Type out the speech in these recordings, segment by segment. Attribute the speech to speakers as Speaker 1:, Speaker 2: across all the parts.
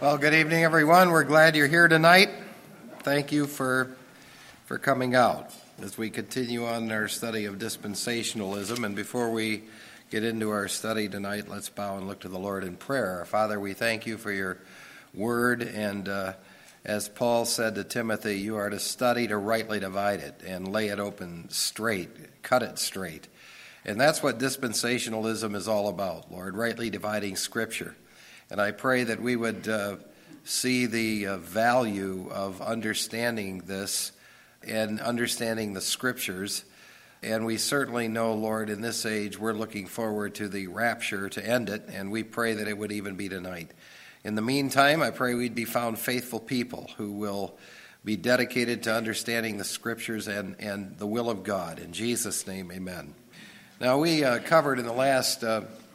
Speaker 1: Well, good evening, everyone. We're glad you're here tonight. Thank you for coming out as we continue on our study of dispensationalism. And before we get into our study tonight, let's bow and look to the Lord in prayer. Our Father, we thank you for your word. And as Paul said to Timothy, you are to study to rightly divide it and lay it open straight, cut it straight. And that's what dispensationalism is all about, Lord, rightly dividing Scripture. And I pray that we would see the value of understanding this and understanding the Scriptures. And we certainly know, Lord, in this age, we're looking forward to the rapture to end it, and we pray that it would even be tonight. In the meantime, I pray we'd be found faithful people who will be dedicated to understanding the Scriptures and the will of God. In Jesus' name, amen. Now, we covered in the last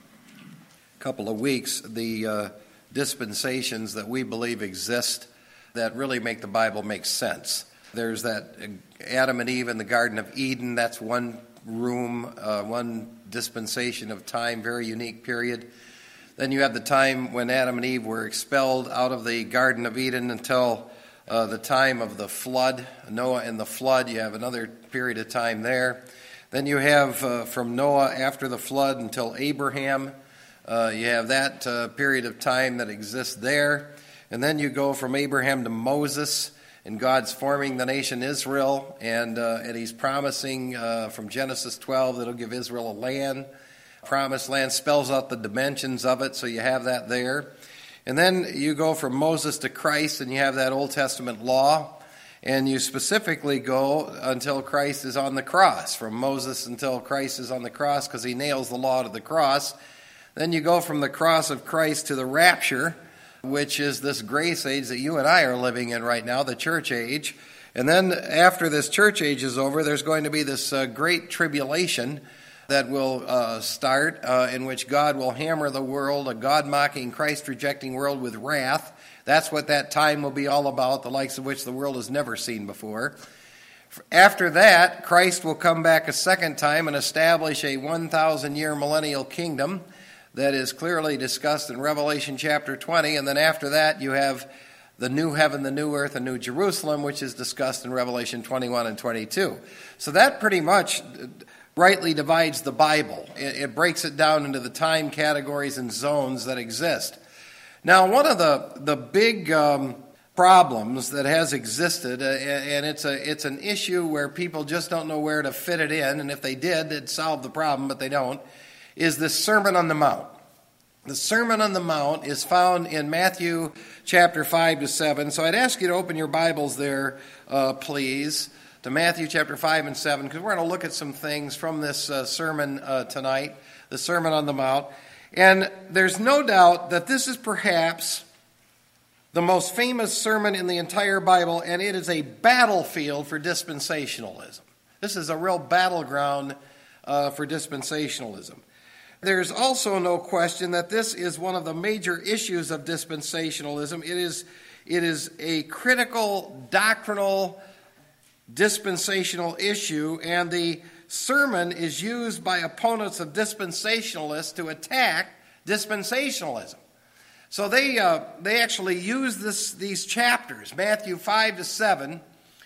Speaker 1: couple of weeks the dispensations that we believe exist that really make the Bible make sense. There's that Adam and Eve in the Garden of Eden. That's one room, one dispensation of time, very unique period. Then you have the time when Adam and Eve were expelled out of the Garden of Eden until the time of the flood. Noah and the flood, you have another period of time there. Then you have from Noah after the flood until Abraham. You have that period of time that exists there. And then you go from Abraham to Moses, and God's forming the nation Israel, and he's promising from Genesis 12 that he'll give Israel a land. Promised land spells out the dimensions of it, so you have that there. And then you go from Moses to Christ, and you have that Old Testament law. And you specifically go until Christ is on the cross, from Moses until Christ is on the cross, because he nails the law to the cross. Then you go from the cross of Christ to the rapture, which is this grace age that you and I are living in right now, the church age. And then after this church age is over, there's going to be this great tribulation that will start, in which God will hammer the world, a God-mocking, Christ-rejecting world with wrath. That's what that time will be all about, the likes of which the world has never seen before. After that, Christ will come back a second time and establish a 1,000-year millennial kingdom that is clearly discussed in Revelation chapter 20. And then after that, you have the new heaven, the new earth, and new Jerusalem, which is discussed in Revelation 21 and 22. So that pretty much rightly divides the Bible. It breaks it down into the time categories and zones that exist. Now, one of the big problems that has existed, and it's an issue where people just don't know where to fit it in, and if they did, it'd solve the problem, but they don't, is the Sermon on the Mount. The Sermon on the Mount is found in Matthew chapter 5 to 7. So I'd ask you to open your Bibles there, please, to Matthew chapter 5 and 7, because we're going to look at some things from this sermon tonight, the Sermon on the Mount. And there's no doubt that this is perhaps the most famous sermon in the entire Bible, and it is a battlefield for dispensationalism. This is a real battleground for dispensationalism. There's also no question that this is one of the major issues of dispensationalism. It is a critical doctrinal dispensational issue, and the sermon is used by opponents of dispensationalists to attack dispensationalism. So they actually use these chapters, Matthew 5 to 7,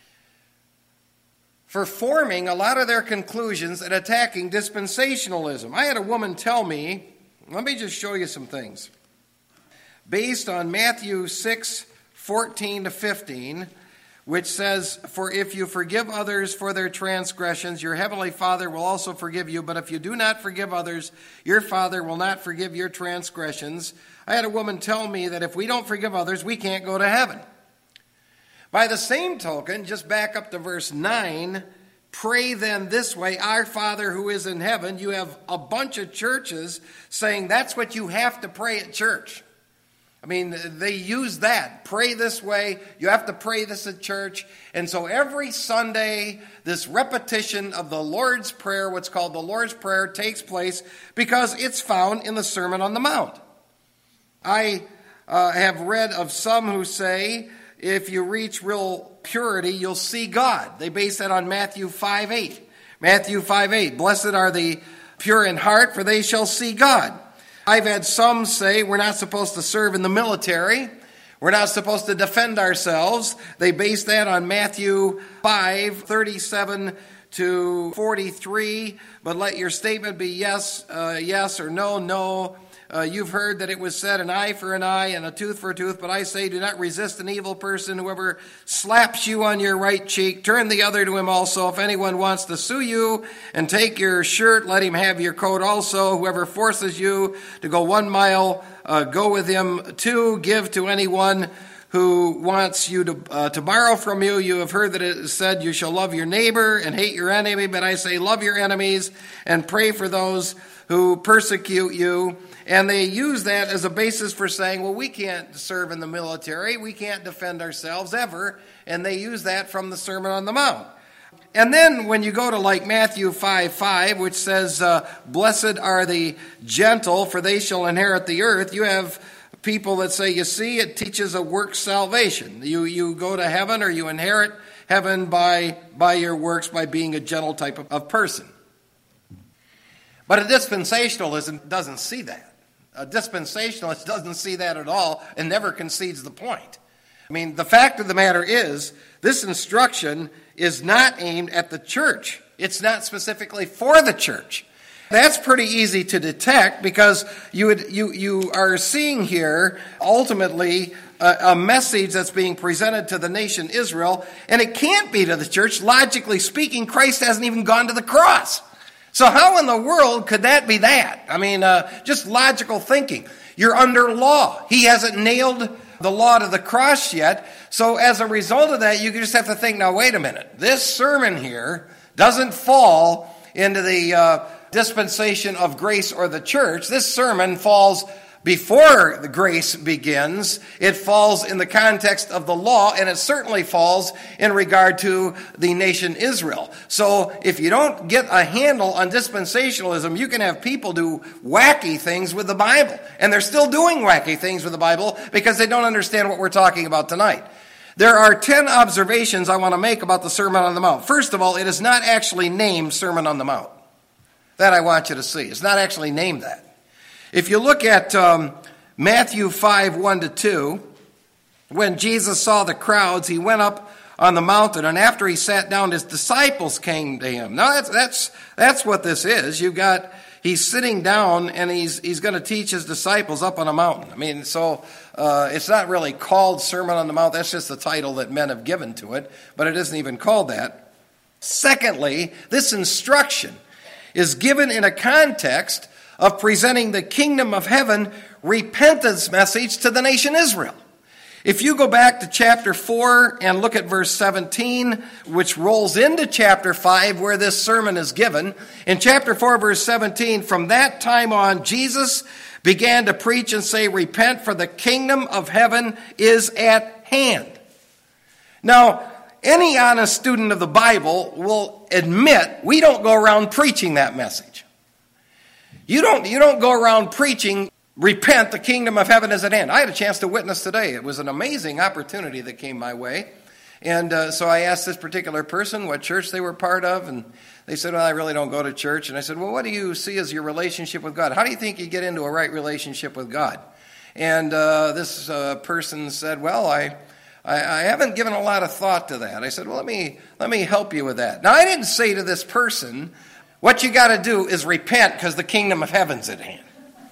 Speaker 1: for forming a lot of their conclusions and attacking dispensationalism. I had a woman tell me, let me just show you some things. Based on Matthew 6, 14 to 15, which says, "For if you forgive others for their transgressions, your heavenly Father will also forgive you. But if you do not forgive others, your Father will not forgive your transgressions." I had a woman tell me that if we don't forgive others, we can't go to heaven. By the same token, just back up to verse 9, "Pray then this way, our Father who is in heaven." You have a bunch of churches saying that's what you have to pray at church. I mean, they use that. Pray this way. You have to pray this at church. And so every Sunday, this repetition of the Lord's Prayer, what's called the Lord's Prayer, takes place because it's found in the Sermon on the Mount. I have read of some who say, if you reach real purity, you'll see God. They base that on Matthew 5:8. Matthew 5:8, "Blessed are the pure in heart, for they shall see God." I've had some say we're not supposed to serve in the military. We're not supposed to defend ourselves. They base that on Matthew 5:37 to 43. But let your statement be yes, yes, or no, no. You've heard that it was said, an eye for an eye and a tooth for a tooth. But I say, do not resist an evil person. Whoever slaps you on your right cheek, turn the other to him also. If anyone wants to sue you and take your shirt, let him have your coat also. Whoever forces you to go 1 mile, go with him 2. Give to anyone who wants you to borrow from you. You have heard that it is said, you shall love your neighbor and hate your enemy. But I say, love your enemies and pray for those who persecute you. And they use that as a basis for saying, well, we can't serve in the military. We can't defend ourselves ever. And they use that from the Sermon on the Mount. And then when you go to like Matthew 5:5, which says, blessed are the gentle, for they shall inherit the earth, you have people that say, you see, it teaches a work salvation. You go to heaven, or you inherit heaven by your works, by being a gentle type of person. But a dispensationalism doesn't see that. A dispensationalist doesn't see that at all and never concedes the point. I mean, the fact of the matter is, this instruction is not aimed at the church. It's not specifically for the church. That's pretty easy to detect, because you are seeing here ultimately a message that's being presented to the nation Israel, and it can't be to the church. Logically speaking, Christ hasn't even gone to the cross. So how in the world could that be that? I mean, just logical thinking. You're under law. He hasn't nailed the law to the cross yet. So as a result of that, you just have to think, now wait a minute. This sermon here doesn't fall into the dispensation of grace or the church. This sermon falls before the grace begins. It falls in the context of the law, and it certainly falls in regard to the nation Israel. So if you don't get a handle on dispensationalism, you can have people do wacky things with the Bible. And they're still doing wacky things with the Bible because they don't understand what we're talking about tonight. There are 10 observations I want to make about the Sermon on the Mount. First of all, it is not actually named Sermon on the Mount. That I want you to see. It's not actually named that. If you look at Matthew 5:1-2, when Jesus saw the crowds, he went up on the mountain, and after he sat down, his disciples came to him. Now that's what this is. He's sitting down, and he's going to teach his disciples up on a mountain. I mean, so it's not really called Sermon on the Mount. That's just the title that men have given to it, but it isn't even called that. Secondly, this instruction is given in a context of presenting the kingdom of heaven repentance message to the nation Israel. If you go back to chapter 4 and look at verse 17, which rolls into chapter 5 where this sermon is given, in chapter 4 verse 17, from that time on Jesus began to preach and say, repent, for the kingdom of heaven is at hand. Now, any honest student of the Bible will admit we don't go around preaching that message. You don't go around preaching, repent, the kingdom of heaven is at hand. I had a chance to witness today. It was an amazing opportunity that came my way. And so I asked this particular person what church they were part of, and they said, well, I really don't go to church. And I said, well, what do you see as your relationship with God? How do you think you get into a right relationship with God? And this person said, well, I haven't given a lot of thought to that. I said, well, let me help you with that. Now, I didn't say to this person, what you got to do is repent because the kingdom of heaven's at hand.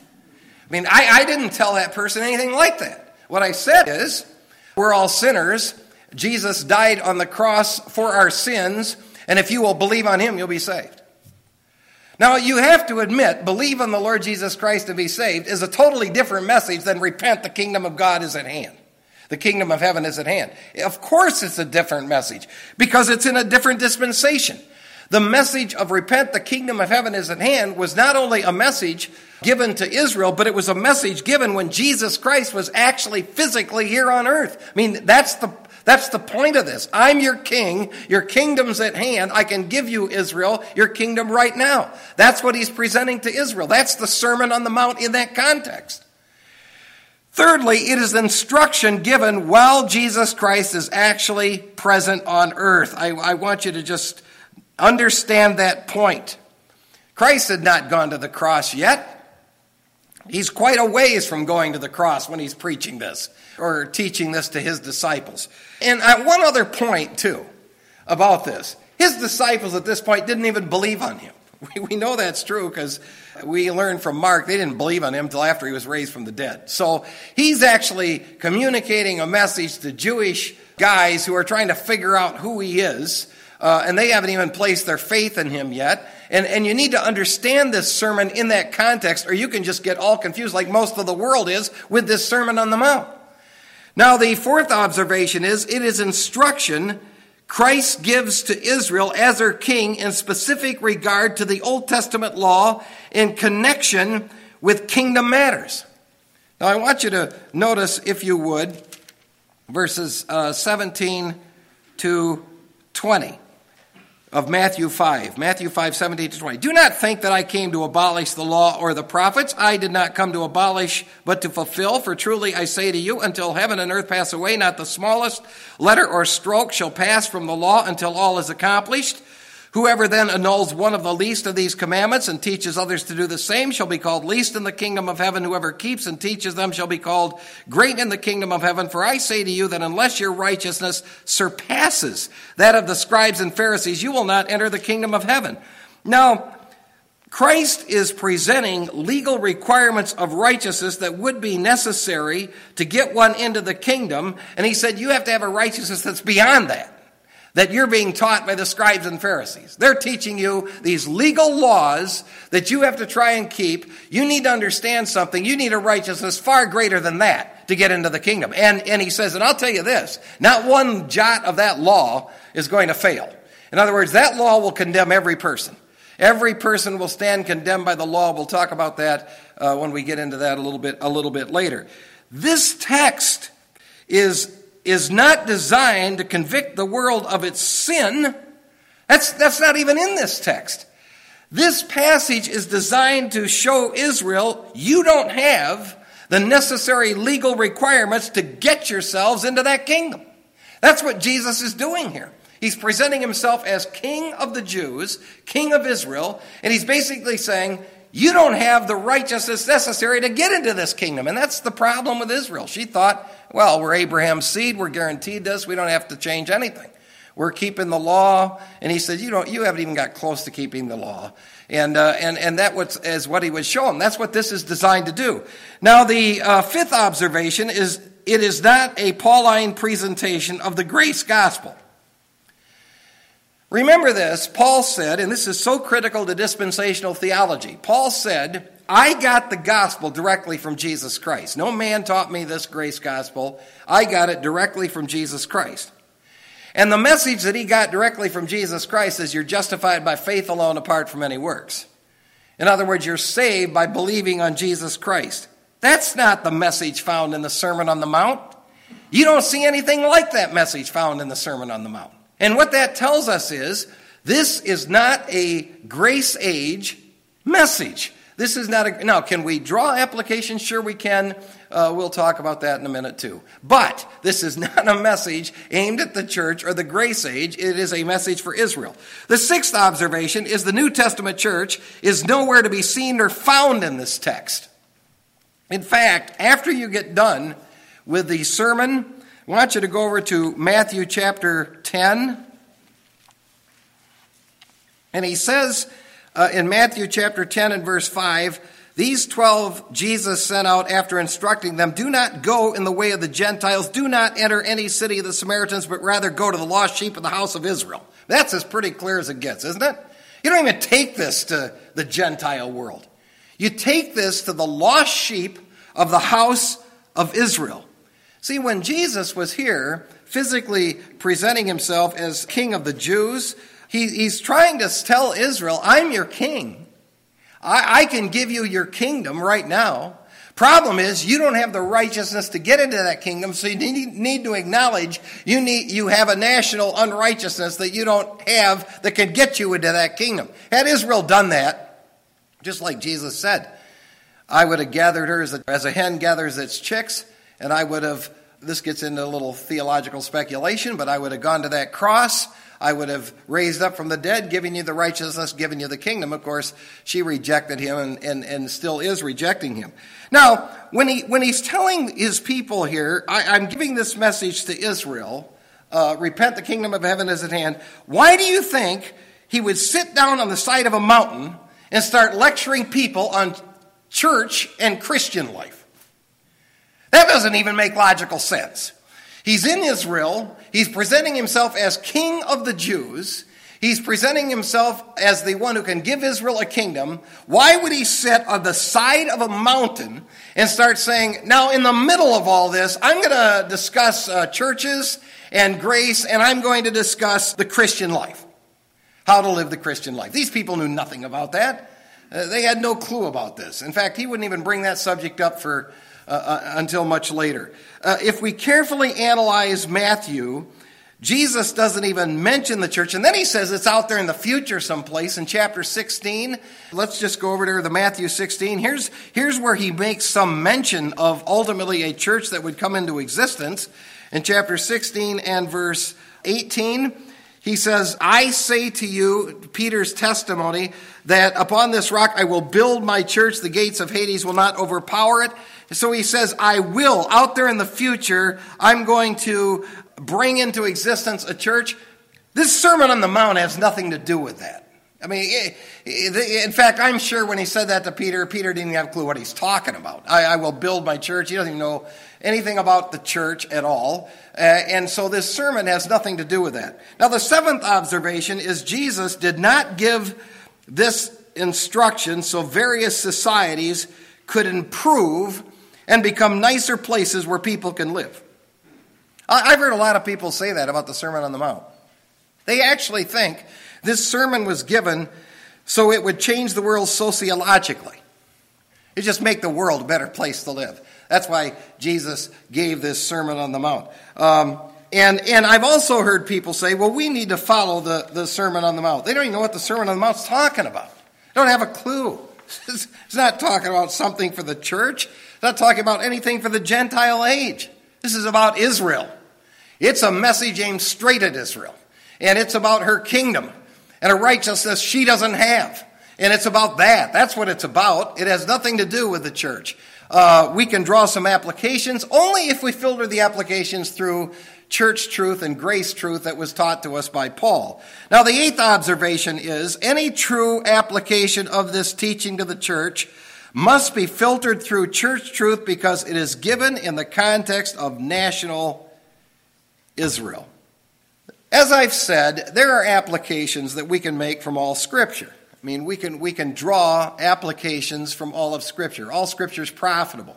Speaker 1: I mean, I didn't tell that person anything like that. What I said is, we're all sinners. Jesus died on the cross for our sins, and if you will believe on him, you'll be saved. Now, you have to admit, believe on the Lord Jesus Christ to be saved is a totally different message than repent, the kingdom of God is at hand. The kingdom of heaven is at hand. Of course it's a different message, because it's in a different dispensation. The message of repent, the kingdom of heaven is at hand was not only a message given to Israel, but it was a message given when Jesus Christ was actually physically here on earth. I mean, that's the point of this. I'm your king. Your kingdom's at hand. I can give you, Israel, your kingdom right now. That's what he's presenting to Israel. That's the Sermon on the Mount in that context. Thirdly, it is instruction given while Jesus Christ is actually present on earth. I want you to just understand that point. Christ had not gone to the cross yet. He's quite a ways from going to the cross when he's preaching this or teaching this to his disciples. And one other point, too, about this. His disciples at this point didn't even believe on him. We know that's true because we learned from Mark they didn't believe on him until after he was raised from the dead. So he's actually communicating a message to Jewish guys who are trying to figure out who he is, and they haven't even placed their faith in him yet. And you need to understand this sermon in that context, or you can just get all confused like most of the world is with this Sermon on the Mount. Now, the fourth observation is it is instruction Christ gives to Israel as their king in specific regard to the Old Testament law in connection with kingdom matters. Now, I want you to notice, if you would, verses 17 to 20 of Matthew 5. Matthew 5, 17 to 20. Do not think that I came to abolish the law or the prophets. I did not come to abolish, but to fulfill. For truly I say to you, until heaven and earth pass away, not the smallest letter or stroke shall pass from the law until all is accomplished. Whoever then annuls one of the least of these commandments and teaches others to do the same shall be called least in the kingdom of heaven. Whoever keeps and teaches them shall be called great in the kingdom of heaven. For I say to you that unless your righteousness surpasses that of the scribes and Pharisees, you will not enter the kingdom of heaven. Now, Christ is presenting legal requirements of righteousness that would be necessary to get one into the kingdom. And he said, you have to have a righteousness that's beyond that you're being taught by the scribes and Pharisees. They're teaching you these legal laws that you have to try and keep. You need to understand something. You need a righteousness far greater than that to get into the kingdom. And he says, and I'll tell you this, not one jot of that law is going to fail. In other words, that law will condemn every person. Every person will stand condemned by the law. We'll talk about that when we get into that a little bit later. This text is not designed to convict the world of its sin. That's not even in this text. This passage is designed to show Israel you don't have the necessary legal requirements to get yourselves into that kingdom. That's what Jesus is doing here. He's presenting himself as King of the Jews, King of Israel, and he's basically saying, you don't have the righteousness necessary to get into this kingdom. And that's the problem with Israel. She thought, well, we're Abraham's seed. We're guaranteed this. We don't have to change anything. We're keeping the law. And he said, you haven't even got close to keeping the law. And that is what he would show them. That's what this is designed to do. Now, the fifth observation is it is not a Pauline presentation of the grace gospel. Remember this, Paul said, and this is so critical to dispensational theology. Paul said, I got the gospel directly from Jesus Christ. No man taught me this grace gospel. I got it directly from Jesus Christ. And the message that he got directly from Jesus Christ is you're justified by faith alone apart from any works. In other words, you're saved by believing on Jesus Christ. That's not the message found in the Sermon on the Mount. You don't see anything like that message found in the Sermon on the Mount. And what that tells us is this is not a grace age message. This is not now, can we draw applications? Sure we can. We'll talk about that in a minute too. But this is not a message aimed at the church or the grace age. It is a message for Israel. The sixth observation is the New Testament church is nowhere to be seen or found in this text. In fact, after you get done with the sermon, I want you to go over to Matthew chapter 10. And he says in Matthew chapter 10 and verse 5, these 12 Jesus sent out after instructing them, do not go in the way of the Gentiles, do not enter any city of the Samaritans, but rather go to the lost sheep of the house of Israel. That's as pretty clear as it gets, isn't it? You don't even take this to the Gentile world. You take this to the lost sheep of the house of Israel. See, when Jesus was here, physically presenting himself as King of the Jews, he's trying to tell Israel, I'm your king. I can give you your kingdom right now. Problem is, you don't have the righteousness to get into that kingdom, so you need to acknowledge you have a national unrighteousness that you don't have that can get you into that kingdom. Had Israel done that, just like Jesus said, I would have gathered her as a hen gathers its chicks, and I would have this gets into a little theological speculation, but I would have gone to that cross. I would have raised up from the dead, giving you the righteousness, giving you the kingdom. Of course, she rejected him and still is rejecting him. Now, when he's telling his people here, I'm giving this message to Israel, repent, the kingdom of heaven is at hand. Why do you think he would sit down on the side of a mountain and start lecturing people on church and Christian life? That doesn't even make logical sense. He's in Israel. He's presenting himself as king of the Jews. He's presenting himself as the one who can give Israel a kingdom. Why would he sit on the side of a mountain and start saying, now in the middle of all this, I'm going to discuss churches and grace, and I'm going to discuss the Christian life, how to live the Christian life. These people knew nothing about that. They had no clue about this. In fact, he wouldn't even bring that subject up until much later. If we carefully analyze Matthew, Jesus doesn't even mention the church. And then he says it's out there in the future someplace in chapter 16. Let's just go over to the Matthew 16. Here's where he makes some mention of ultimately a church that would come into existence. In chapter 16 and verse 18, he says, I say to you, Peter's testimony, that upon this rock I will build my church. The gates of Hades will not overpower it. So he says, I will, out there in the future, I'm going to bring into existence a church. This Sermon on the Mount has nothing to do with that. I mean, in fact, I'm sure when he said that to Peter, Peter didn't have a clue what he's talking about. I will build my church. He doesn't even know anything about the church at all. And so this sermon has nothing to do with that. Now, the seventh observation is Jesus did not give this instruction so various societies could improve and become nicer places where people can live. I've heard a lot of people say that about the Sermon on the Mount. They actually think this sermon was given so it would change the world sociologically. It just make the world a better place to live. That's why Jesus gave this Sermon on the Mount. And I've also heard people say, well, we need to follow the Sermon on the Mount. They don't even know what the Sermon on the Mount's talking about. They don't have a clue. It's not talking about something for the church. It's not talking about anything for the Gentile age. This is about Israel. It's a message aimed straight at Israel. And it's about her kingdom and a righteousness she doesn't have. And it's about that. That's what it's about. It has nothing to do with the church. We can draw some applications only if we filter the applications through church truth and grace truth that was taught to us by Paul. Now, the eighth observation is any true application of this teaching to the church must be filtered through church truth because it is given in the context of national Israel. As I've said, there are applications that we can make from all Scripture. I mean, we can draw applications from all of Scripture. All Scripture is profitable.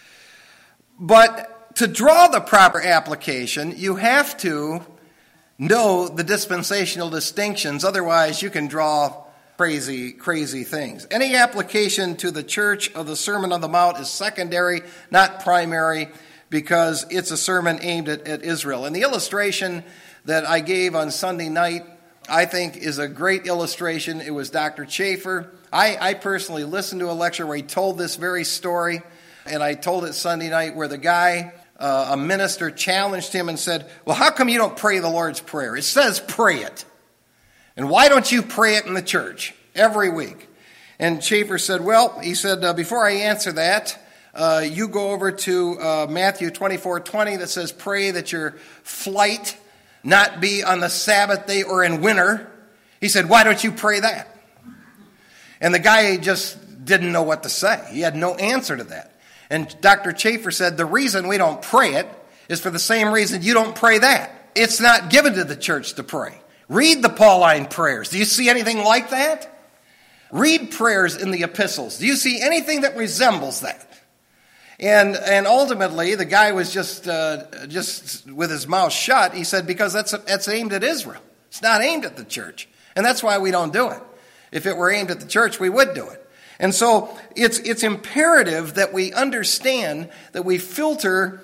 Speaker 1: But to draw the proper application, you have to know the dispensational distinctions. Otherwise, you can draw crazy things. Any application to the church of the Sermon on the Mount is secondary, not primary, because it's a sermon aimed at Israel. And the illustration that I gave on Sunday night, I think, is a great illustration. It was Dr. Chafer. I personally listened to a lecture where he told this very story, and I told it Sunday night where the guy, a minister, challenged him and said, well, how come you don't pray the Lord's Prayer? It says pray it. And why don't you pray it in the church every week? And Chafer said, well, he said, before I answer that, you go over to Matthew 24:20 that says, pray that your flight not be on the Sabbath day or in winter. He said, why don't you pray that? And the guy just didn't know what to say. He had no answer to that. And Dr. Chafer said, the reason we don't pray it is for the same reason you don't pray that. It's not given to the church to pray. Read the Pauline prayers. Do you see anything like that? Read prayers in the epistles. Do you see anything that resembles that? And ultimately, the guy was just with his mouth shut. He said, because that's aimed at Israel. It's not aimed at the church. And that's why we don't do it. If it were aimed at the church, we would do it. And so it's imperative that we understand that we filter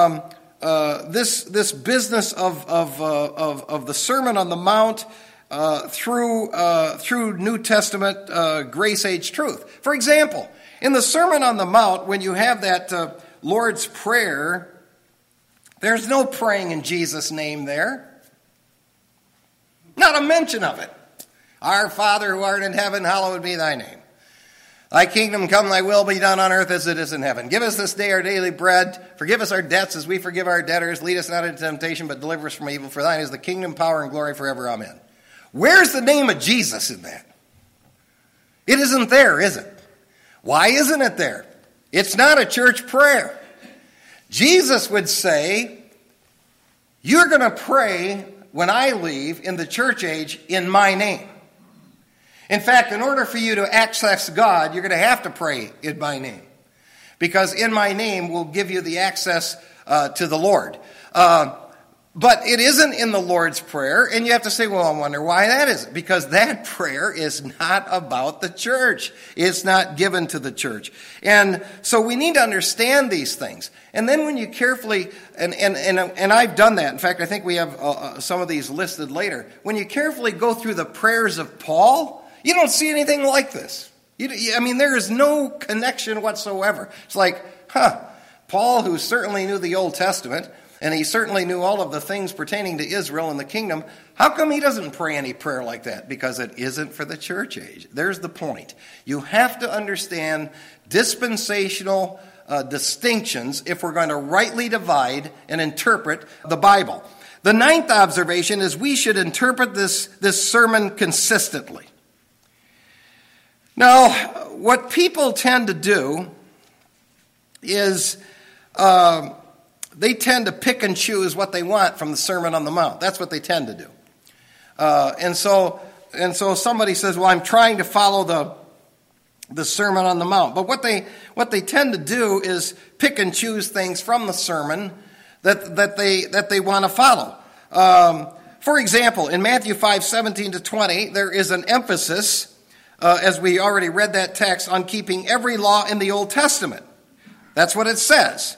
Speaker 1: this business of the Sermon on the Mount through New Testament grace age truth. For example, in the Sermon on the Mount, when you have that Lord's Prayer There's no praying in Jesus' name there. Not a mention of it. Our Father who art in heaven, hallowed be thy name. Thy kingdom come, thy will be done on earth as it is in heaven. Give us this day our daily bread. Forgive us our debts as we forgive our debtors. Lead us not into temptation, but deliver us from evil. For thine is the kingdom, power, and glory forever. Amen. Where's the name of Jesus in that? It isn't there, is it? Why isn't it there? It's not a church prayer. Jesus would say, you're going to pray when I leave in the church age in my name. In fact, in order for you to access God, you're going to have to pray in my name. Because in my name will give you the access to the Lord. But it isn't in the Lord's Prayer, and you have to say, well, I wonder why that is. Because that prayer is not about the church. It's not given to the church. And so we need to understand these things. And then when you carefully, and I've done that. In fact, I think we have some of these listed later. When you carefully go through the prayers of Paul, you don't see anything like this. There is no connection whatsoever. It's like, Paul, who certainly knew the Old Testament, and he certainly knew all of the things pertaining to Israel and the kingdom, how come he doesn't pray any prayer like that? Because it isn't for the church age. There's the point. You have to understand dispensational distinctions if we're going to rightly divide and interpret the Bible. The ninth observation is we should interpret this sermon consistently. Now, what people tend to do is they tend to pick and choose what they want from the Sermon on the Mount. That's what they tend to do. And so somebody says, well, I'm trying to follow the Sermon on the Mount. But what they tend to do is pick and choose things from the sermon that they want to follow. For example, in Matthew 5:17-20, there is an emphasis, as we already read that text, on keeping every law in the Old Testament. That's what it says.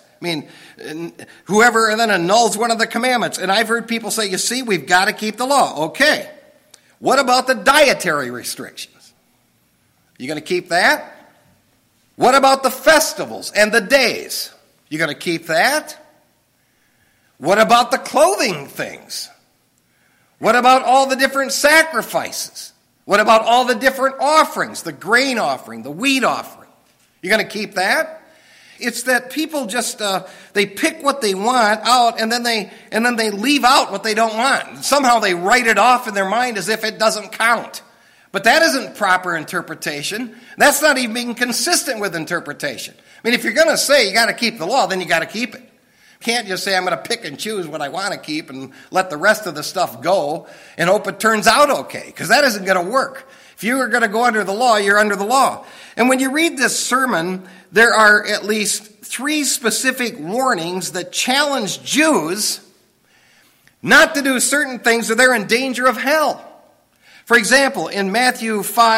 Speaker 1: Whoever and then annuls one of the commandments. And I've heard people say, you see, we've got to keep the law. Okay. What about the dietary restrictions? You going to keep that? What about the festivals and the days? You going to keep that? What about the clothing things? What about all the different sacrifices? What about all the different offerings? The grain offering, the wheat offering. You're going to keep that? It's that people just they pick what they want out and then they leave out what they don't want. Somehow they write it off in their mind as if it doesn't count. But that isn't proper interpretation. That's not even being consistent with interpretation. If you're going to say you got to keep the law, then you got to keep it. You can't just say I'm going to pick and choose what I want to keep and let the rest of the stuff go and hope it turns out okay, because that isn't going to work. If you are going to go under the law, you're under the law. And when you read this sermon, there are at least 3 specific warnings that challenge Jews not to do certain things or they're in danger of hell. For example, in Matthew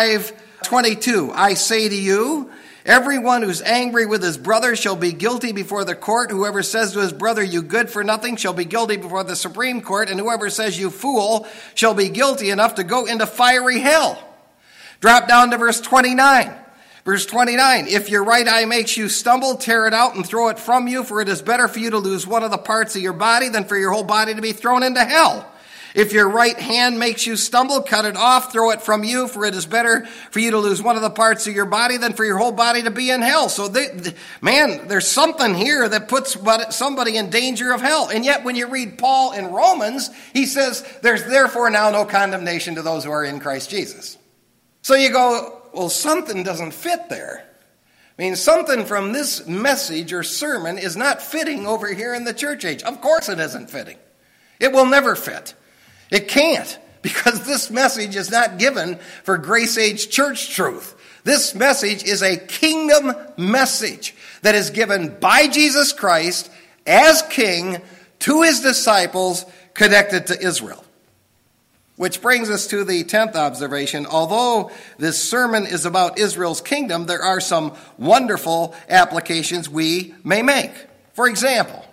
Speaker 1: 5:22, I say to you, everyone who's angry with his brother shall be guilty before the court. Whoever says to his brother, you good for nothing, shall be guilty before the Supreme Court. And whoever says, you fool, shall be guilty enough to go into fiery hell. Drop down to verse 29. Verse 29, if your right eye makes you stumble, tear it out and throw it from you, for it is better for you to lose one of the parts of your body than for your whole body to be thrown into hell. If your right hand makes you stumble, cut it off, throw it from you, for it is better for you to lose one of the parts of your body than for your whole body to be in hell. So, there's something here that puts somebody in danger of hell. And yet when you read Paul in Romans, he says, there's therefore now no condemnation to those who are in Christ Jesus. So you go, well, something doesn't fit there. Something from this message or sermon is not fitting over here in the church age. Of course it isn't fitting. It will never fit. It can't, because this message is not given for Grace Age church truth. This message is a kingdom message that is given by Jesus Christ as king to his disciples connected to Israel. Which brings us to the 10th observation. Although this sermon is about Israel's kingdom, there are some wonderful applications we may make. For example,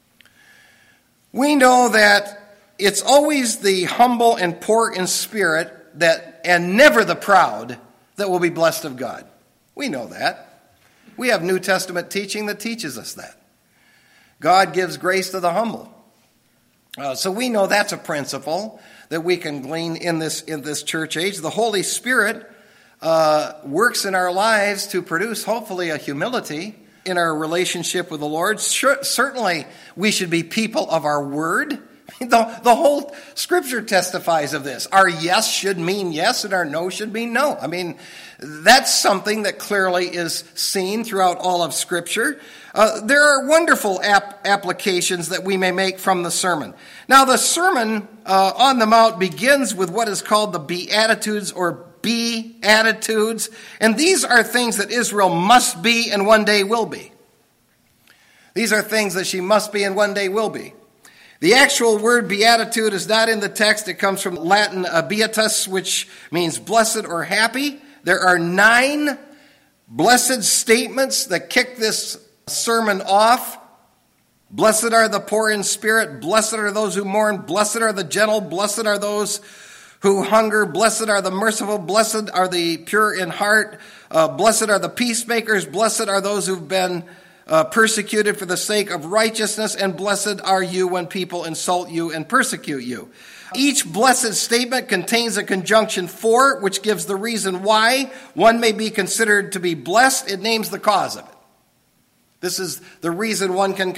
Speaker 1: we know that it's always the humble and poor in spirit and never the proud that will be blessed of God. We know that. We have New Testament teaching that teaches us that. God gives grace to the humble. So we know that's a principle that we can glean in this church age. The Holy Spirit works in our lives to produce, hopefully, a humility in our relationship with the Lord. Certainly, we should be people of our word. The whole Scripture testifies of this. Our yes should mean yes, and our no should mean no. I mean, that's something that clearly is seen throughout all of Scripture. There are wonderful applications that we may make from the sermon. Now, the Sermon on the Mount begins with what is called the Beatitudes or Beatitudes, and these are things that Israel must be and one day will be. These are things that she must be and one day will be. The actual word beatitude is not in the text. It comes from Latin beatus, which means blessed or happy. There are 9 blessed statements that kick this sermon off. Blessed are the poor in spirit. Blessed are those who mourn. Blessed are the gentle. Blessed are those who hunger. Blessed are the merciful. Blessed are the pure in heart. Blessed are the peacemakers. Blessed are those who've been persecuted for the sake of righteousness, and blessed are you when people insult you and persecute you. Each blessed statement contains a conjunction for, which gives the reason why one may be considered to be blessed. It names the cause of it. This is the reason one can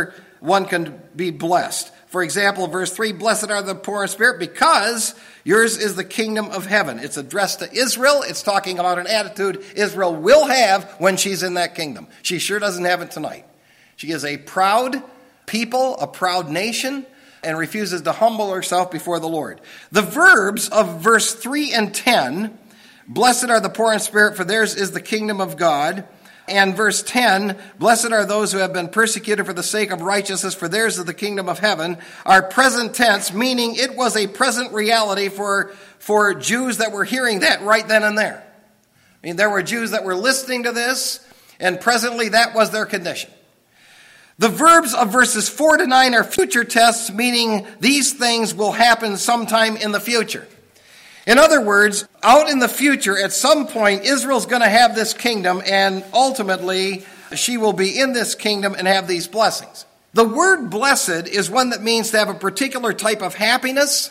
Speaker 1: be blessed. For example, verse 3, blessed are the poor in spirit, because yours is the kingdom of heaven. It's addressed to Israel. It's talking about an attitude Israel will have when she's in that kingdom. She sure doesn't have it tonight. She is a proud people, a proud nation, and refuses to humble herself before the Lord. The verbs of verse 3 and 10, blessed are the poor in spirit, for theirs is the kingdom of God. And verse 10, blessed are those who have been persecuted for the sake of righteousness, for theirs is the kingdom of heaven, are present tense, meaning it was a present reality for Jews that were hearing that right then and there. I mean, there were Jews that were listening to this, and presently that was their condition. The verbs of verses 4 to 9 are future tense, meaning these things will happen sometime in the future. In other words, out in the future, at some point, Israel's going to have this kingdom, and ultimately, she will be in this kingdom and have these blessings. The word blessed is one that means to have a particular type of happiness,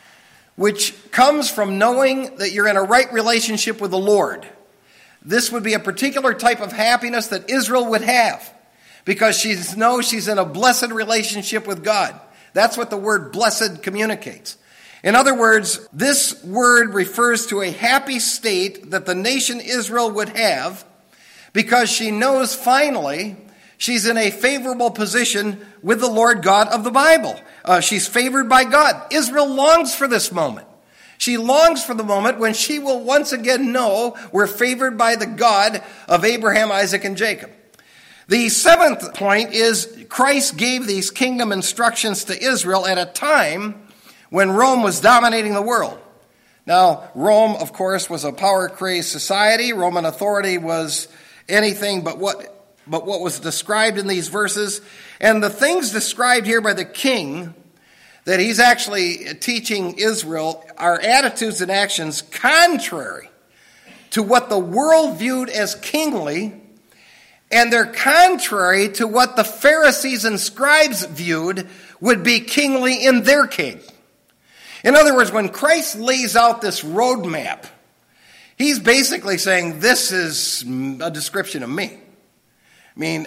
Speaker 1: which comes from knowing that you're in a right relationship with the Lord. This would be a particular type of happiness that Israel would have, because she knows she's in a blessed relationship with God. That's what the word blessed communicates. In other words, this word refers to a happy state that the nation Israel would have because she knows finally she's in a favorable position with the Lord God of the Bible. She's favored by God. Israel longs for this moment. She longs for the moment when she will once again know we're favored by the God of Abraham, Isaac, and Jacob. The 7th point is Christ gave these kingdom instructions to Israel at a time when Rome was dominating the world. Now, Rome, of course, was a power-crazed society. Roman authority was anything but what was described in these verses. And the things described here by the king that he's actually teaching Israel are attitudes and actions contrary to what the world viewed as kingly, and they're contrary to what the Pharisees and scribes viewed would be kingly in their king. In other words, when Christ lays out this roadmap, he's basically saying, this is a description of me. I mean,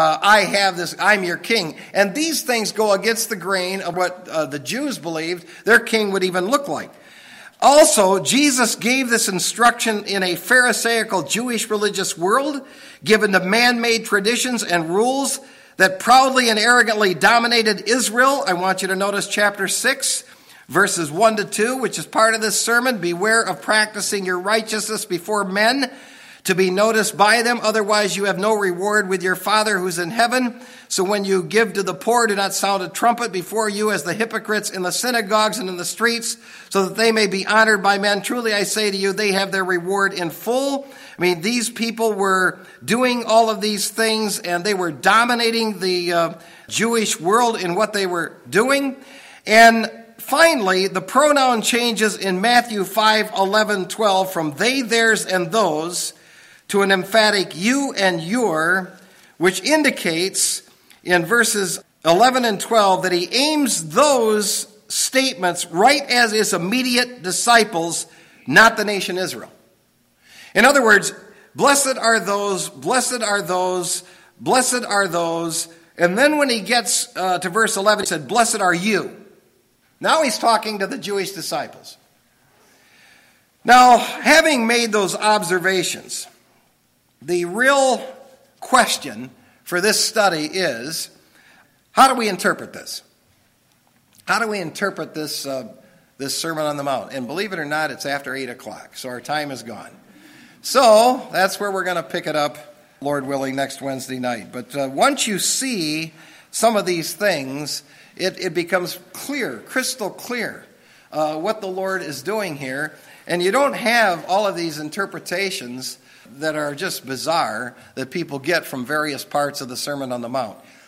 Speaker 1: I have this, I'm your king. And these things go against the grain of what the Jews believed their king would even look like. Also, Jesus gave this instruction in a Pharisaical Jewish religious world, given to man-made traditions and rules that proudly and arrogantly dominated Israel. I want you to notice chapter 6. Verses 1 to 2, which is part of this sermon, beware of practicing your righteousness before men to be noticed by them. Otherwise, you have no reward with your Father who's in heaven. So when you give to the poor, do not sound a trumpet before you as the hypocrites in the synagogues and in the streets, so that they may be honored by men. Truly, I say to you, they have their reward in full. I mean, these people were doing all of these things, and they were dominating the Jewish world in what they were doing. And finally, the pronoun changes in Matthew 5, 11, 12 from they, theirs, and those to an emphatic you and your, which indicates in verses 11 and 12 that he aims those statements right as his immediate disciples, not the nation Israel. In other words, blessed are those, blessed are those, blessed are those. And then when he gets to verse 11, he said, blessed are you. Now he's talking to the Jewish disciples. Now, having made those observations, the real question for this study is, how do we interpret this? How do we interpret this Sermon on the Mount? And believe it or not, it's after 8 o'clock, so our time is gone. So that's where we're going to pick it up, Lord willing, next Wednesday night. But once you see some of these things, it becomes clear, crystal clear, what the Lord is doing here. And you don't have all of these interpretations that are just bizarre that people get from various parts of the Sermon on the Mount.